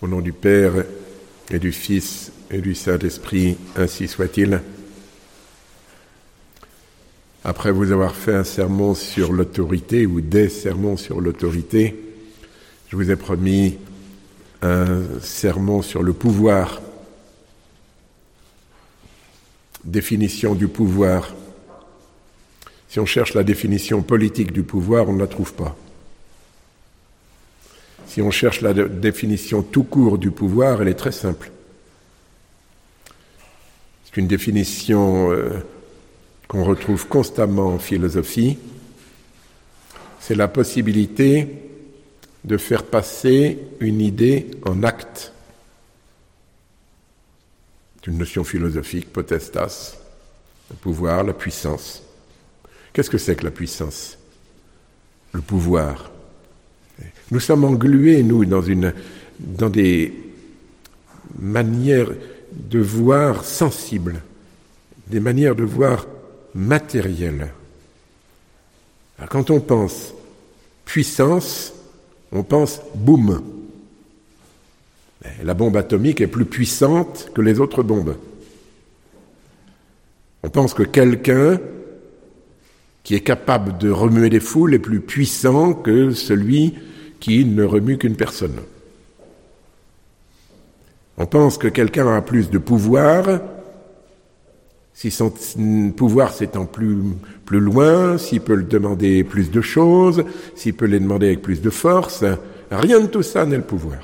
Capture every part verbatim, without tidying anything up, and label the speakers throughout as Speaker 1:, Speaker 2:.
Speaker 1: Au nom du Père et du Fils et du Saint-Esprit, ainsi soit-il. Après vous avoir fait un sermon sur l'autorité, ou des sermons sur l'autorité, je vous ai promis un sermon sur le pouvoir. Définition du pouvoir. Si on cherche la définition politique du pouvoir, on ne la trouve pas. Si on cherche la définition tout court du pouvoir, elle est très simple. C'est une définition euh, qu'on retrouve constamment en philosophie. C'est la possibilité de faire passer une idée en acte. C'est une notion philosophique, potestas, le pouvoir, la puissance. Qu'est-ce que c'est que la puissance? Le pouvoir. Nous sommes englués, nous, dans, une, dans des manières de voir sensibles, des manières de voir matérielles. Alors, quand on pense puissance, on pense boum. La bombe atomique est plus puissante que les autres bombes. On pense que quelqu'un qui est capable de remuer des foules est plus puissant que celui qui ne remue qu'une personne. On pense que quelqu'un a plus de pouvoir, si son pouvoir s'étend plus, plus loin, s'il peut le demander plus de choses, s'il peut les demander avec plus de force. Rien de tout ça n'est le pouvoir.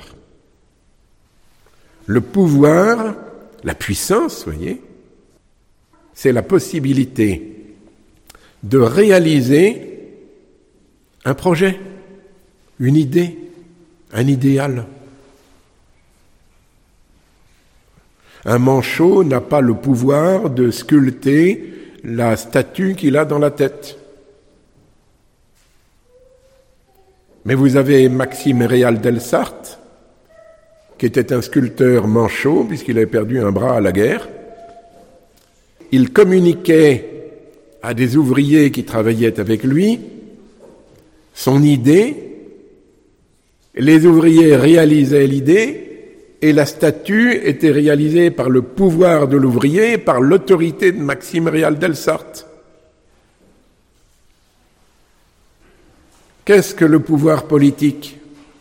Speaker 1: Le pouvoir, la puissance, voyez, c'est la possibilité de réaliser un projet, une idée, un idéal. Un manchot n'a pas le pouvoir de sculpter la statue qu'il a dans la tête. Mais vous avez Maxime Réal Delsarte, qui était un sculpteur manchot, puisqu'il avait perdu un bras à la guerre. Il communiquait à des ouvriers qui travaillaient avec lui son idée. Les ouvriers réalisaient l'idée et la statue était réalisée par le pouvoir de l'ouvrier, par l'autorité de Maxime Réal Delsarte. Qu'est-ce que le pouvoir politique?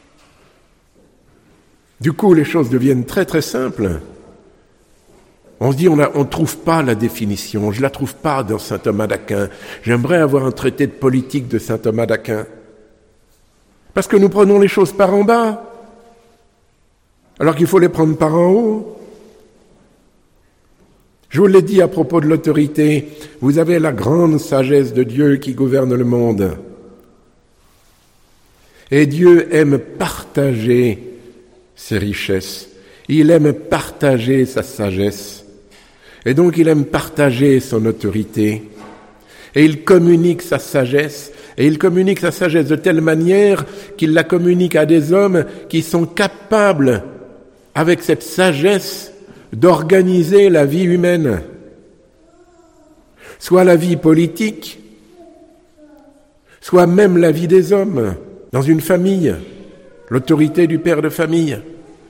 Speaker 1: Du coup, les choses deviennent très très simples. On se dit, on ne trouve pas la définition, je ne la trouve pas dans saint Thomas d'Aquin. J'aimerais avoir un traité de politique de saint Thomas d'Aquin. Parce que nous prenons les choses par en bas, alors qu'il faut les prendre par en haut. Je vous l'ai dit à propos de l'autorité, vous avez la grande sagesse de Dieu qui gouverne le monde. Et Dieu aime partager ses richesses, il aime partager sa sagesse, et donc il aime partager son autorité, et il communique sa sagesse, et il communique sa sagesse de telle manière qu'il la communique à des hommes qui sont capables, avec cette sagesse, d'organiser la vie humaine, soit la vie politique, soit même la vie des hommes, dans une famille, l'autorité du père de famille.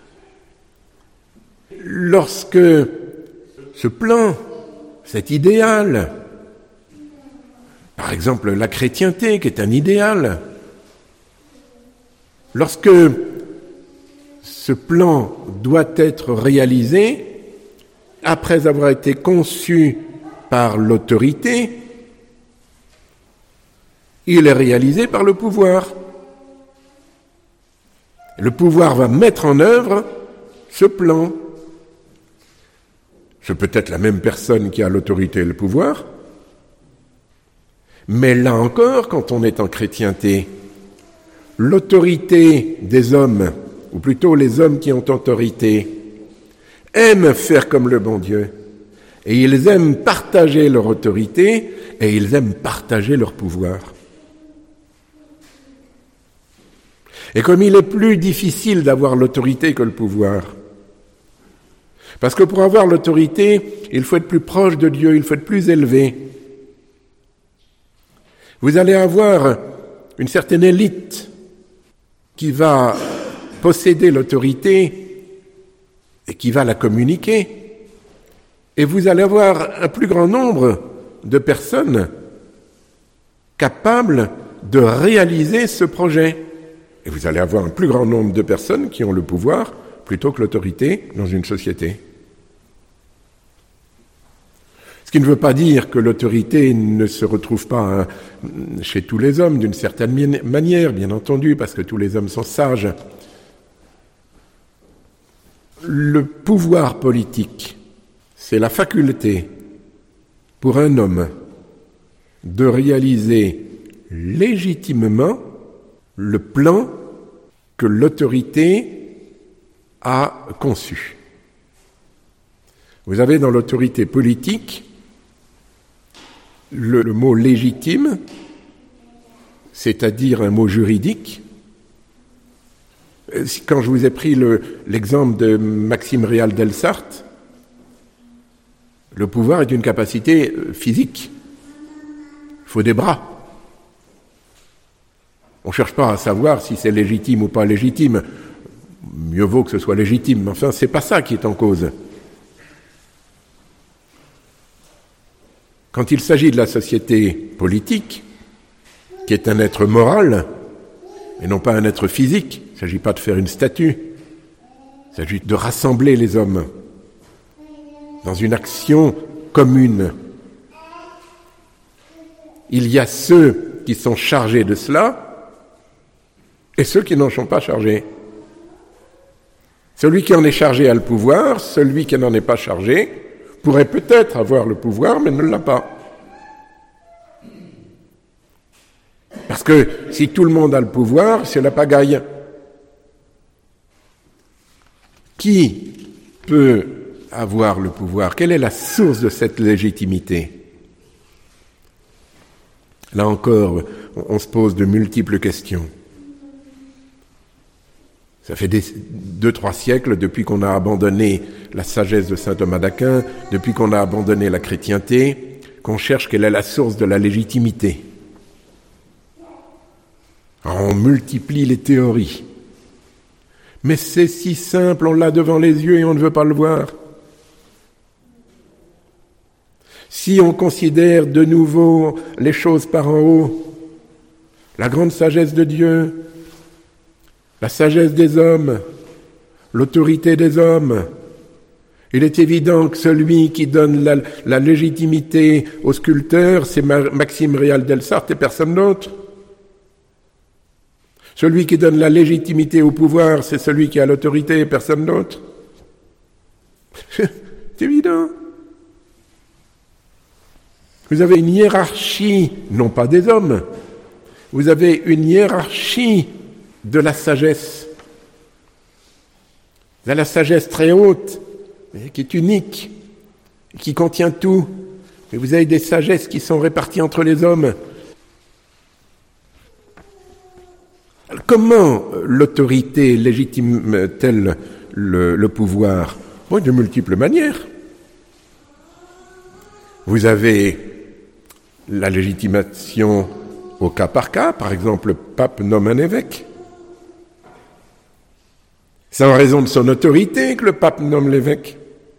Speaker 1: Lorsque ce plan, cet idéal, par exemple la chrétienté qui est un idéal, lorsque ce plan doit être réalisé, après avoir été conçu par l'autorité, il est réalisé par le pouvoir. Le pouvoir va mettre en œuvre ce plan. C'est peut-être la même personne qui a l'autorité et le pouvoir, mais là encore, quand on est en chrétienté, l'autorité des hommes, ou plutôt les hommes qui ont autorité, aiment faire comme le bon Dieu, et ils aiment partager leur autorité, et ils aiment partager leur pouvoir. Et comme il est plus difficile d'avoir l'autorité que le pouvoir, parce que pour avoir l'autorité, il faut être plus proche de Dieu, il faut être plus élevé. Vous allez avoir une certaine élite qui va posséder l'autorité et qui va la communiquer. Et vous allez avoir un plus grand nombre de personnes capables de réaliser ce projet. Et vous allez avoir un plus grand nombre de personnes qui ont le pouvoir plutôt que l'autorité dans une société. Ce qui ne veut pas dire que l'autorité ne se retrouve pas chez tous les hommes d'une certaine manière, bien entendu, parce que tous les hommes sont sages. Le pouvoir politique, c'est la faculté pour un homme de réaliser légitimement le plan que l'autorité a conçu. Vous avez dans l'autorité politique le, le mot légitime, c'est-à-dire un mot juridique. Quand je vous ai pris le, l'exemple de Maxime Réal Delsarte, le pouvoir est une capacité physique. Il faut des bras. On ne cherche pas à savoir si c'est légitime ou pas légitime. Mieux vaut que ce soit légitime, mais enfin, ce n'est pas ça qui est en cause. Quand il s'agit de la société politique, qui est un être moral, et non pas un être physique, il ne s'agit pas de faire une statue, il s'agit de rassembler les hommes dans une action commune. Il y a ceux qui sont chargés de cela et ceux qui n'en sont pas chargés. Celui qui en est chargé a le pouvoir, celui qui n'en est pas chargé pourrait peut-être avoir le pouvoir, mais ne l'a pas. Parce que si tout le monde a le pouvoir, c'est la pagaille. Qui peut avoir le pouvoir? Quelle est la source de cette légitimité? Là encore, on se pose de multiples questions. Ça fait des, deux, trois siècles depuis qu'on a abandonné la sagesse de saint Thomas d'Aquin, depuis qu'on a abandonné la chrétienté, qu'on cherche quelle est la source de la légitimité. Alors on multiplie les théories. Mais c'est si simple, on l'a devant les yeux et on ne veut pas le voir. Si on considère de nouveau les choses par en haut, la grande sagesse de Dieu, la sagesse des hommes, l'autorité des hommes, il est évident que celui qui donne la, la légitimité au sculpteur, c'est Maxime Réal Delsarte et personne d'autre. Celui qui donne la légitimité au pouvoir, c'est celui qui a l'autorité et personne d'autre. C'est évident. Vous avez une hiérarchie, non pas des hommes, vous avez une hiérarchie de la sagesse. Vous avez la sagesse très haute, qui est unique, qui contient tout. Et vous avez des sagesses qui sont réparties entre les hommes. Alors, comment l'autorité légitime-t-elle le, le pouvoir? Bon, de multiples manières. Vous avez la légitimation au cas par cas, par exemple, le pape nomme un évêque. C'est en raison de son autorité que le pape nomme l'évêque.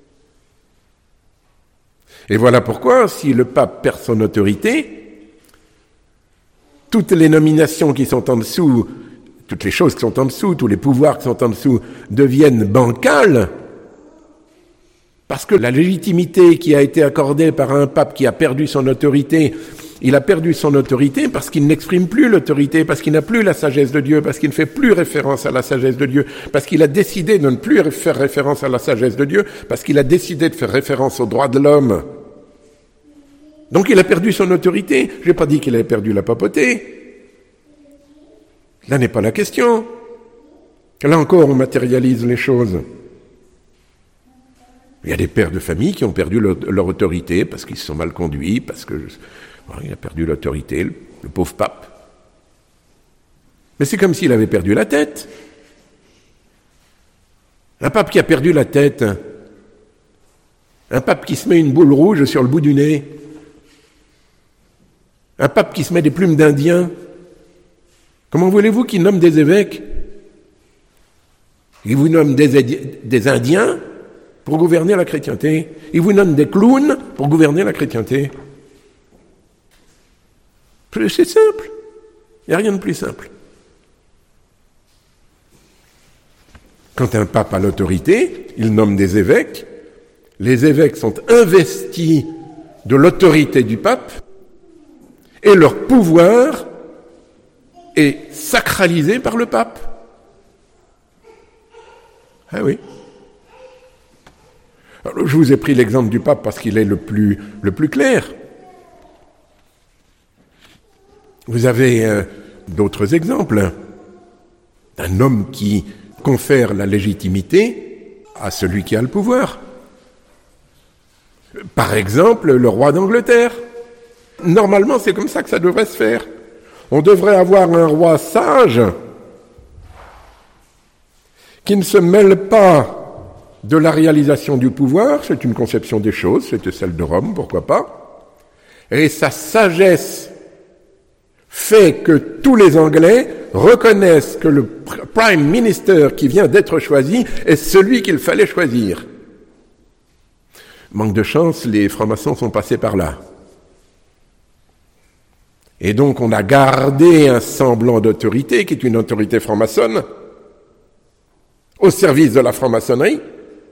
Speaker 1: Et voilà pourquoi, si le pape perd son autorité, toutes les nominations qui sont en dessous, toutes les choses qui sont en dessous, tous les pouvoirs qui sont en dessous deviennent bancales, parce que la légitimité qui a été accordée par un pape qui a perdu son autorité, il a perdu son autorité parce qu'il n'exprime plus l'autorité, parce qu'il n'a plus la sagesse de Dieu, parce qu'il ne fait plus référence à la sagesse de Dieu, parce qu'il a décidé de ne plus faire référence à la sagesse de Dieu, parce qu'il a décidé de faire référence aux droits de l'homme. Donc il a perdu son autorité. Je n'ai pas dit qu'il avait perdu la papauté. Là n'est pas la question. Là encore, on matérialise les choses. Il y a des pères de famille qui ont perdu leur, leur autorité parce qu'ils se sont mal conduits, parce que bon, il a perdu l'autorité, le, le pauvre pape. Mais c'est comme s'il avait perdu la tête. Un pape qui a perdu la tête, un pape qui se met une boule rouge sur le bout du nez, un pape qui se met des plumes d'Indien. Comment voulez-vous qu'il nomme des évêques? Il vous nomme des, des Indiens pour gouverner la chrétienté. Il vous donne des clowns pour gouverner la chrétienté. C'est simple. Il n'y a rien de plus simple. Quand un pape a l'autorité, il nomme des évêques. Les évêques sont investis de l'autorité du pape et leur pouvoir est sacralisé par le pape. Ah oui. Alors, je vous ai pris l'exemple du pape parce qu'il est le plus, le plus clair. Vous avez euh, d'autres exemples d'un homme qui confère la légitimité à celui qui a le pouvoir. Par exemple, le roi d'Angleterre. Normalement, c'est comme ça que ça devrait se faire. On devrait avoir un roi sage qui ne se mêle pas de la réalisation du pouvoir, c'est une conception des choses, c'était celle de Rome, pourquoi pas, et sa sagesse fait que tous les Anglais reconnaissent que le Prime Minister qui vient d'être choisi est celui qu'il fallait choisir. Manque de chance, les francs-maçons sont passés par là. Et donc on a gardé un semblant d'autorité, qui est une autorité franc-maçonne, au service de la franc-maçonnerie,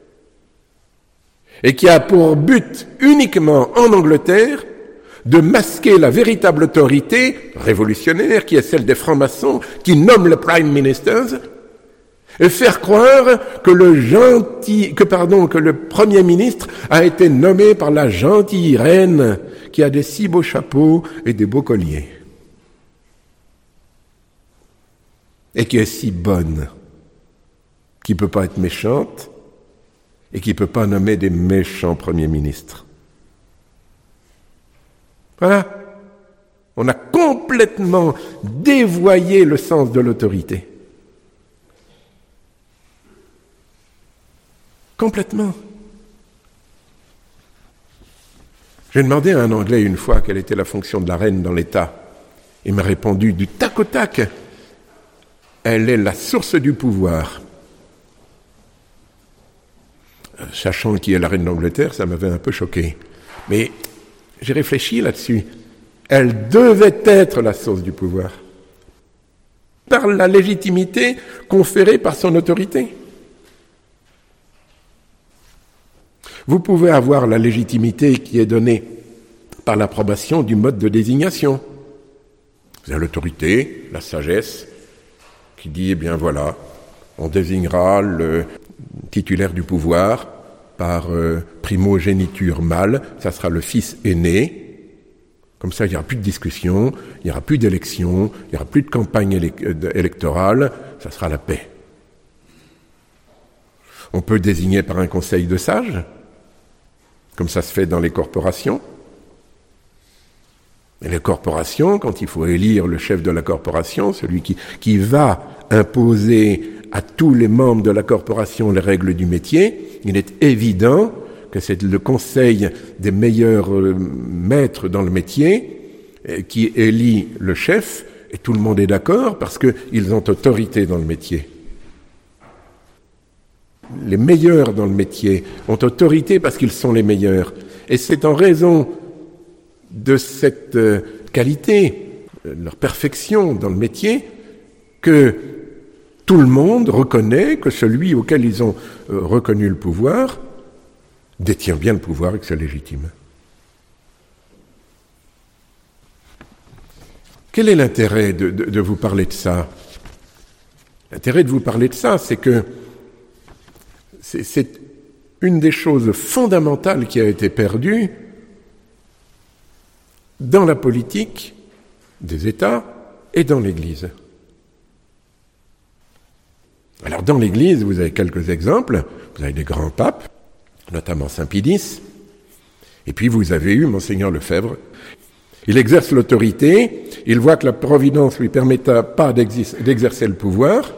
Speaker 1: et qui a pour but uniquement en Angleterre de masquer la véritable autorité révolutionnaire qui est celle des francs-maçons qui nomment le Prime Ministers et faire croire que le gentil, que pardon, que le Premier ministre a été nommé par la gentille reine qui a des si beaux chapeaux et des beaux colliers et qui est si bonne, qui ne peut pas être méchante et qui ne peut pas nommer des méchants premiers ministres. Voilà. On a complètement dévoyé le sens de l'autorité. Complètement. J'ai demandé à un Anglais une fois quelle était la fonction de la reine dans l'État. Il m'a répondu du tac au tac. Elle est la source du pouvoir. Sachant qui est la reine d'Angleterre, ça m'avait un peu choqué. Mais j'ai réfléchi là-dessus. Elle devait être la source du pouvoir, par la légitimité conférée par son autorité. Vous pouvez avoir la légitimité qui est donnée par l'approbation du mode de désignation. Vous avez l'autorité, la sagesse, qui dit, eh bien voilà, on désignera le titulaire du pouvoir par euh, primogéniture mâle, ça sera le fils aîné. Comme ça, il n'y aura plus de discussion, il n'y aura plus d'élection, il n'y aura plus de campagne élec- électorale, ça sera la paix. On peut désigner par un conseil de sages, comme ça se fait dans les corporations. Et les corporations, quand il faut élire le chef de la corporation, celui qui, qui va imposer à tous les membres de la corporation les règles du métier, il est évident que c'est le conseil des meilleurs euh, maîtres dans le métier euh, qui élit le chef, et tout le monde est d'accord parce qu'ils ont autorité dans le métier. Les meilleurs dans le métier ont autorité parce qu'ils sont les meilleurs. Et c'est en raison de cette euh, qualité, de leur perfection dans le métier, que tout le monde reconnaît que celui auquel ils ont euh, reconnu le pouvoir détient bien le pouvoir et que c'est légitime. Quel est l'intérêt de, de, de vous parler de ça ? L'intérêt de vous parler de ça, c'est que c'est, c'est une des choses fondamentales qui a été perdue dans la politique des États et dans l'Église. Alors dans l'Église, vous avez quelques exemples. Vous avez des grands papes, notamment Saint Pie X, et puis vous avez eu Monseigneur Lefebvre. Il exerce l'autorité, il voit que la providence ne lui permettra pas d'exercer le pouvoir,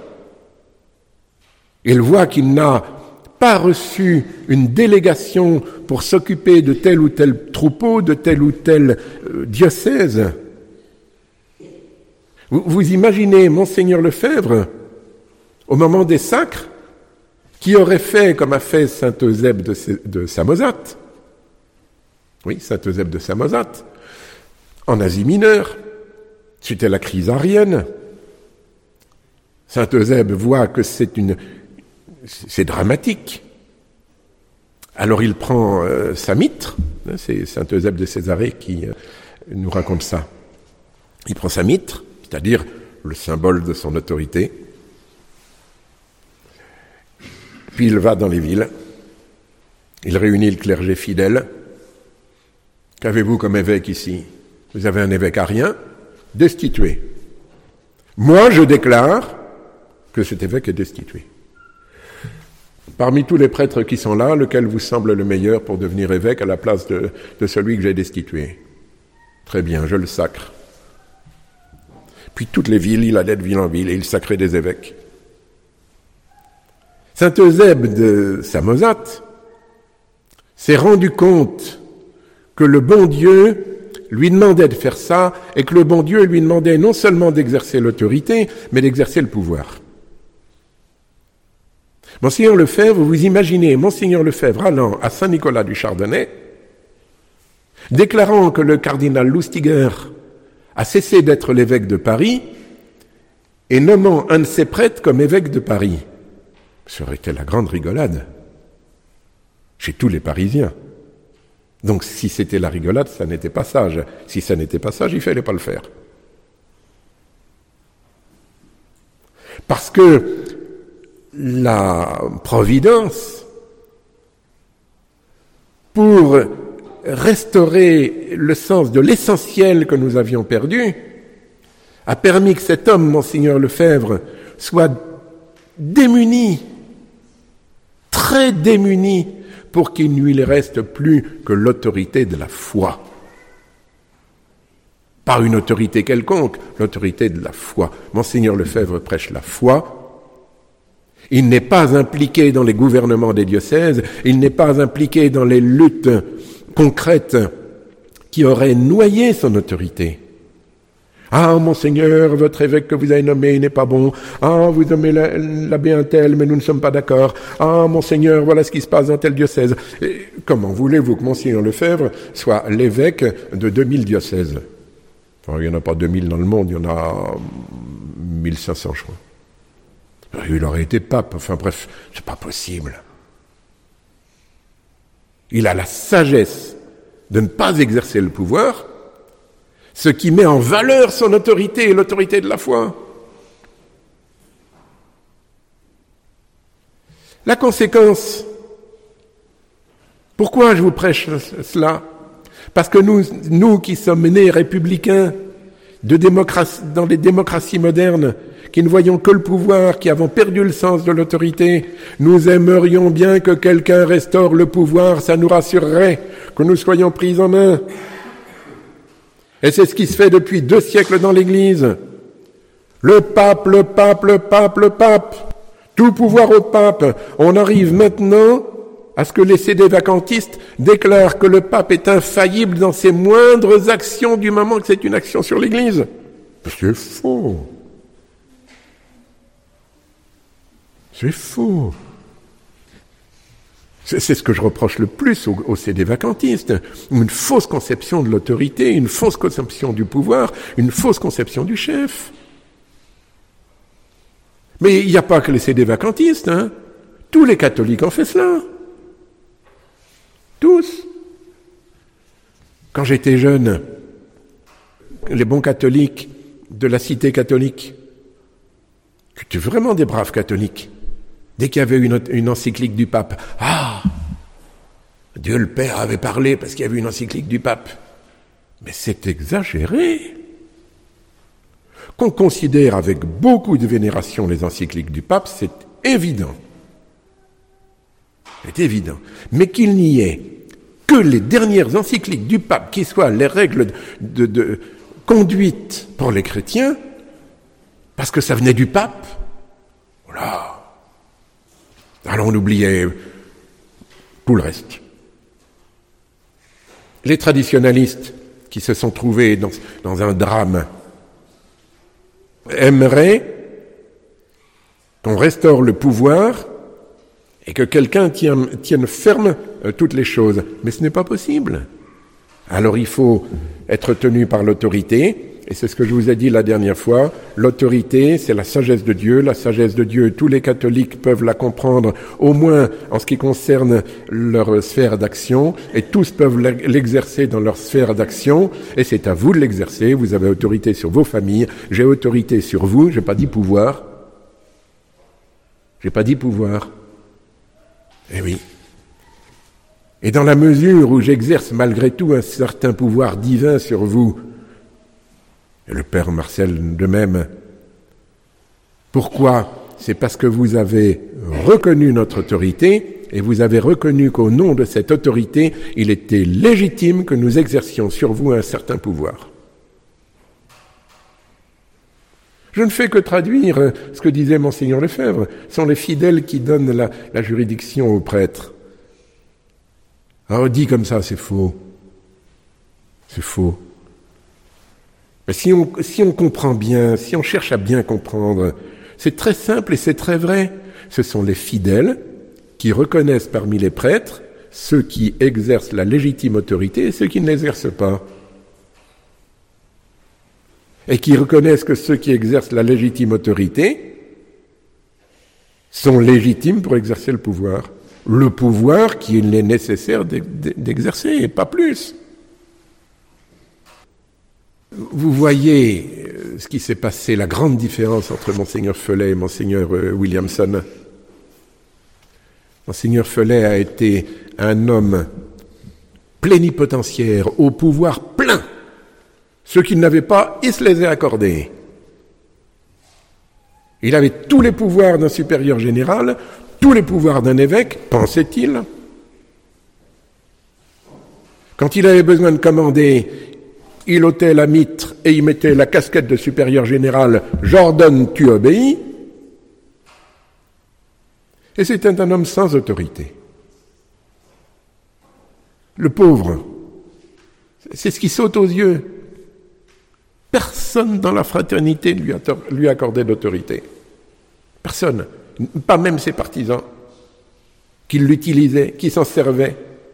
Speaker 1: il voit qu'il n'a pas reçu une délégation pour s'occuper de tel ou tel troupeau, de tel ou tel euh, diocèse. Vous, vous imaginez Monseigneur Lefebvre, au moment des sacres, qui aurait fait comme a fait saint Eusèbe de, de Samosate, oui, saint Eusèbe de Samosate, en Asie mineure, c'était la crise arienne. Saint Eusèbe voit que c'est une, c'est dramatique. Alors il prend euh, sa mitre, hein, c'est saint Eusèbe de Césarée qui euh, nous raconte ça. Il prend sa mitre, c'est-à-dire le symbole de son autorité, puis il va dans les villes, il réunit le clergé fidèle. Qu'avez-vous comme évêque ici? Vous avez un évêque arien, destitué. Moi, je déclare que cet évêque est destitué. Parmi tous les prêtres qui sont là, lequel vous semble le meilleur pour devenir évêque à la place de, de celui que j'ai destitué? Très bien, je le sacre. Puis toutes les villes, il allait de ville en ville et il sacrait des évêques. Saint Eusèbe de Samosate s'est rendu compte que le bon Dieu lui demandait de faire ça et que le bon Dieu lui demandait non seulement d'exercer l'autorité, mais d'exercer le pouvoir. Monseigneur Lefebvre, vous imaginez Monseigneur Lefebvre allant à Saint-Nicolas du Chardonnay, déclarant que le cardinal Lustiger a cessé d'être l'évêque de Paris et nommant un de ses prêtres comme évêque de Paris. Ça aurait été la grande rigolade chez tous les Parisiens. Donc si c'était la rigolade, ça n'était pas sage. Si ça n'était pas sage, il ne fallait pas le faire. Parce que la Providence, pour restaurer le sens de l'essentiel que nous avions perdu, a permis que cet homme, Monseigneur Lefebvre, soit démuni, très démuni, pour qu'il ne lui reste plus que l'autorité de la foi. Pas une autorité quelconque, l'autorité de la foi. Monseigneur Lefebvre prêche la foi. Il n'est pas impliqué dans les gouvernements des diocèses, il n'est pas impliqué dans les luttes concrètes qui auraient noyé son autorité. Ah, Monseigneur, votre évêque que vous avez nommé n'est pas bon. Ah, vous nommez l'abbé un tel, mais nous ne sommes pas d'accord. Ah, Monseigneur, voilà ce qui se passe dans tel diocèse. Et comment voulez-vous que Monseigneur Lefebvre soit l'évêque de deux mille diocèses? Enfin, il n'y en a pas deux mille dans le monde, il y en a mille cinq cents, je crois. Il aurait été pape, enfin bref, c'est pas possible. Il a la sagesse de ne pas exercer le pouvoir, ce qui met en valeur son autorité et l'autorité de la foi. La conséquence, pourquoi je vous prêche cela? Parce que nous, nous qui sommes nés républicains de démocratie, dans les démocraties modernes, qui ne voyons que le pouvoir, qui avons perdu le sens de l'autorité, nous aimerions bien que quelqu'un restaure le pouvoir, ça nous rassurerait, que nous soyons pris en main. Et c'est ce qui se fait depuis deux siècles dans l'Église. Le pape, le pape, le pape, le pape. Tout pouvoir au pape. On arrive maintenant à ce que les sédévacantistes déclarent que le pape est infaillible dans ses moindres actions du moment que c'est une action sur l'Église. C'est faux. C'est faux. C'est, c'est ce que je reproche le plus aux, aux sédévacantistes. Une fausse conception de l'autorité, une fausse conception du pouvoir, une fausse conception du chef. Mais il n'y a pas que les sédévacantistes, hein. Tous les catholiques ont fait cela. Tous. Quand j'étais jeune, les bons catholiques de la cité catholique, qui étaient vraiment des braves catholiques, dès qu'il y avait une, une encyclique du pape, ah, Dieu le Père avait parlé parce qu'il y avait une encyclique du pape. Mais c'est exagéré. Qu'on considère avec beaucoup de vénération les encycliques du pape, c'est évident. C'est évident. Mais qu'il n'y ait que les dernières encycliques du pape qui soient les règles de, de, de conduite pour les chrétiens, parce que ça venait du pape, voilà. Alors on oubliait tout le reste. Les traditionalistes qui se sont trouvés dans, dans un drame aimeraient qu'on restaure le pouvoir et que quelqu'un tienne, tienne ferme euh, toutes les choses. Mais ce n'est pas possible. Alors il faut être tenu par l'autorité, et c'est ce que je vous ai dit la dernière fois. L'autorité, c'est la sagesse de Dieu. La sagesse de Dieu, tous les catholiques peuvent la comprendre, au moins en ce qui concerne leur sphère d'action, et tous peuvent l'exercer dans leur sphère d'action, et c'est à vous de l'exercer. Vous avez autorité sur vos familles, j'ai autorité sur vous, j'ai pas dit pouvoir. J'ai pas dit pouvoir. Eh oui. Et dans la mesure où j'exerce malgré tout un certain pouvoir divin sur vous, et le Père Marcel de même, pourquoi ? C'est parce que vous avez reconnu notre autorité, et vous avez reconnu qu'au nom de cette autorité, il était légitime que nous exercions sur vous un certain pouvoir. Je ne fais que traduire ce que disait Monseigneur Lefebvre. Ce sont les fidèles qui donnent la, la juridiction aux prêtres. Alors dit comme ça, c'est faux. C'est faux. Mais si on, si on comprend bien, si on cherche à bien comprendre, c'est très simple et c'est très vrai. Ce sont les fidèles qui reconnaissent parmi les prêtres ceux qui exercent la légitime autorité et ceux qui ne l'exercent pas. Et qui reconnaissent que ceux qui exercent la légitime autorité sont légitimes pour exercer le pouvoir. Le pouvoir qu'il est nécessaire d'exercer, et pas plus. Vous voyez ce qui s'est passé, la grande différence entre Monseigneur Follet et Monseigneur Williamson. Monseigneur Follet a été un homme plénipotentiaire, au pouvoir plein. Ceux qui ne l'avaient pas, il se les a accordés. Il avait tous les pouvoirs d'un supérieur général, tous les pouvoirs d'un évêque, pensait-il. Quand il avait besoin de commander, il ôtait la mitre et il mettait la casquette de supérieur général. « J'ordonne, tu obéis ». Et c'était un homme sans autorité. Le pauvre, c'est ce qui saute aux yeux. Personne dans la fraternité ne lui, lui accordait d'autorité. Personne. Pas même ses partisans, qui l'utilisaient, qui s'en servaient.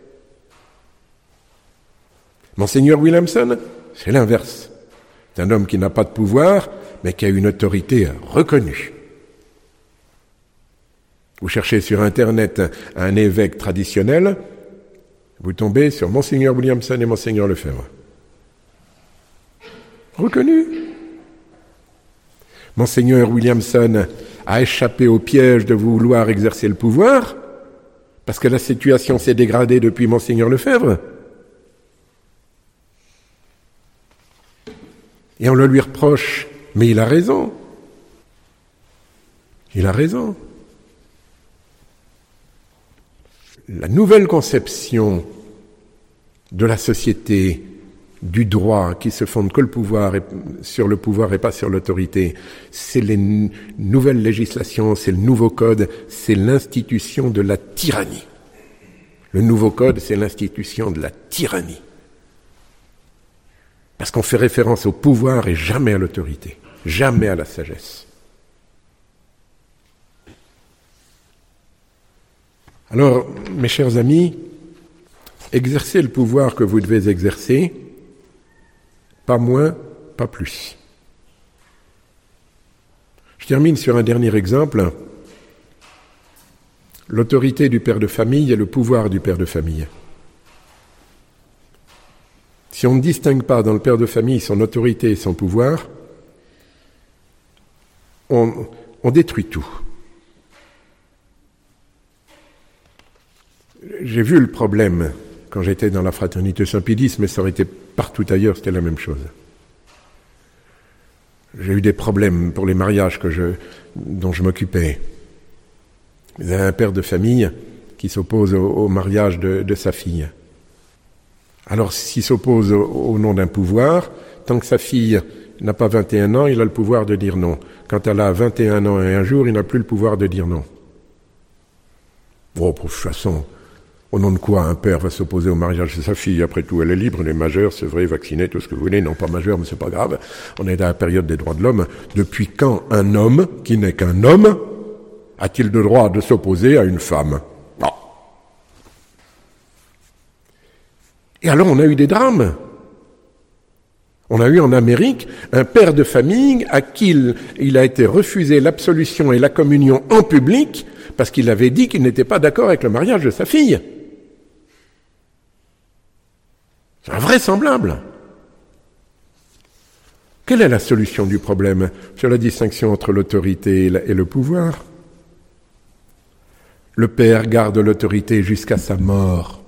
Speaker 1: Monseigneur Williamson, c'est l'inverse. C'est un homme qui n'a pas de pouvoir, mais qui a une autorité reconnue. Vous cherchez sur Internet un évêque traditionnel, vous tombez sur Monseigneur Williamson et Monseigneur Lefebvre. Reconnu. Monseigneur Williamson a échappé au piège de vouloir exercer le pouvoir, parce que la situation s'est dégradée depuis Monseigneur Lefebvre. Et on le lui reproche, mais il a raison. Il a raison. La nouvelle conception de la société, du droit, qui se fonde que le pouvoir et, sur le pouvoir et pas sur l'autorité, c'est les n- nouvelles législations, c'est le nouveau code, c'est l'institution de la tyrannie. Le nouveau code, c'est l'institution de la tyrannie. Parce qu'on fait référence au pouvoir et jamais à l'autorité, jamais à la sagesse. Alors, mes chers amis, exercez le pouvoir que vous devez exercer, pas moins, pas plus. Je termine sur un dernier exemple. L'autorité du père de famille et le pouvoir du père de famille. Si on ne distingue pas dans le père de famille son autorité et son pouvoir, on, on détruit tout. J'ai vu le problème quand j'étais dans la fraternité Saint-Pédis, mais ça aurait été partout ailleurs, c'était la même chose. J'ai eu des problèmes pour les mariages que je, dont je m'occupais. Il y a un père de famille qui s'oppose au, au mariage de, de sa fille. Alors, s'il s'oppose au, au nom d'un pouvoir, tant que sa fille n'a pas vingt et un ans, il a le pouvoir de dire non. Quand elle a vingt et un ans et un jour, il n'a plus le pouvoir de dire non. Bon, de toute façon, au nom de quoi un père va s'opposer au mariage de sa fille? Après tout, elle est libre, elle est majeure, c'est vrai, vaccinée, tout ce que vous voulez. Non, pas majeure, mais c'est pas grave. On est dans la période des droits de l'homme. Depuis quand un homme, qui n'est qu'un homme, a-t-il le droit de s'opposer à une femme? Non. Et alors on a eu des drames. On a eu en Amérique un père de famille à qui il, il a été refusé l'absolution et la communion en public parce qu'il avait dit qu'il n'était pas d'accord avec le mariage de sa fille. C'est invraisemblable. Quelle est la solution du problème sur la distinction entre l'autorité et le pouvoir? Le père garde l'autorité jusqu'à sa mort.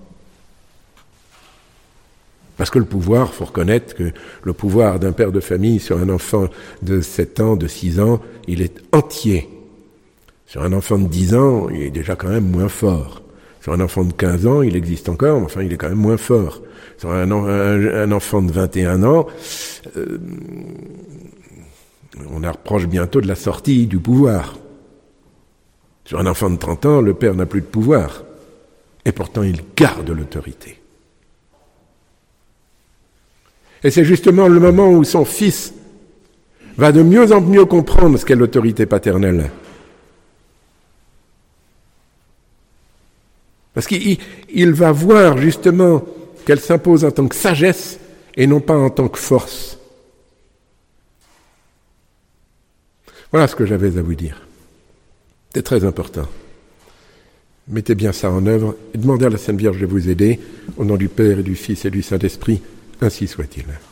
Speaker 1: Parce que le pouvoir, il faut reconnaître que le pouvoir d'un père de famille sur un enfant de sept ans, de six ans, il est entier. Sur un enfant de dix ans, il est déjà quand même moins fort. Sur un enfant de quinze ans, il existe encore, mais enfin, il est quand même moins fort. Sur un, un, un enfant de vingt et un ans, euh, on approche bientôt de la sortie du pouvoir. Sur un enfant de trente ans, le père n'a plus de pouvoir. Et pourtant, il garde l'autorité. Et c'est justement le moment où son fils va de mieux en mieux comprendre ce qu'est l'autorité paternelle. Parce qu'il il va voir justement qu'elle s'impose en tant que sagesse et non pas en tant que force. Voilà ce que j'avais à vous dire. C'est très important. Mettez bien ça en œuvre et demandez à la Sainte Vierge de vous aider. Au nom du Père et du Fils et du Saint-Esprit, ainsi soit-il.